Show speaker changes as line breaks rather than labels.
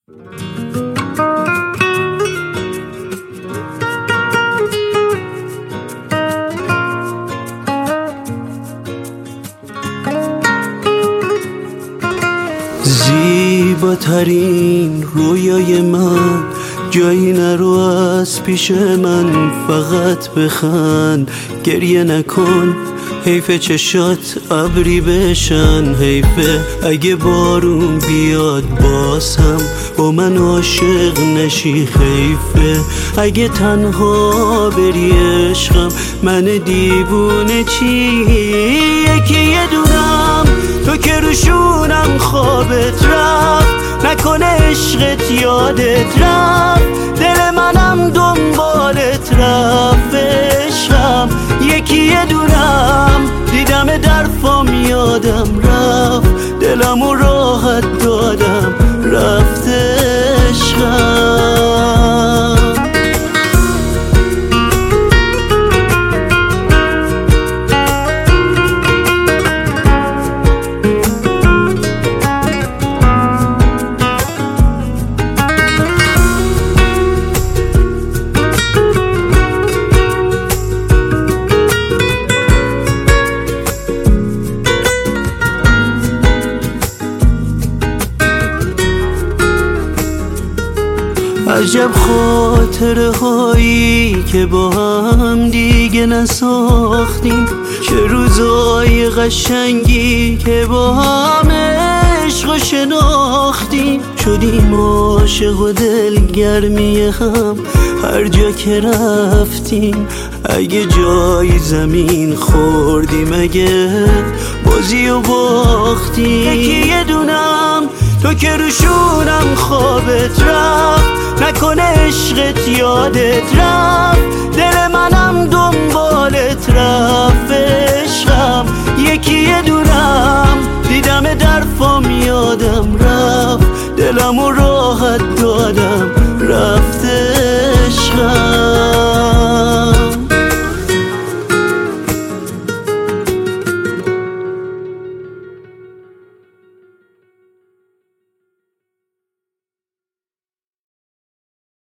زیباترین رویای من جایی نرو از پیش من، فقط بخند گریه نکن، حیفه چشات ابری بشن، حیفه اگه بارون بیاد باز هم با من عاشق نشی، حیفه اگه تنها بری عشقم من دیوونه چی. یکی یه دونم تو که روشونم خوابت رفت، نکنه عشقت یادت رفت، دل منم دنبالت رفت عشقم. یکی یه دونم دیدم در فام یادم رفت، دلمو راحت دادم رفت عشقم. عجب خاطره هایی که با هم دیگه نساختیم، چه روزای قشنگی که با هم عشق شناختیم، شدیم عاشق و دلگرمی هم هر جا که رفتیم. اگه جای زمین خوردیم، اگه بازی و باختیم. یکی یه دونم تو که روشونم خوابت رفت، نکنه عشقت یادت رفت، دل منم دنبالت رفت عشقم. یکی یه دونم دیدم در فام یادم رفت، دلمو راحت دادم رفت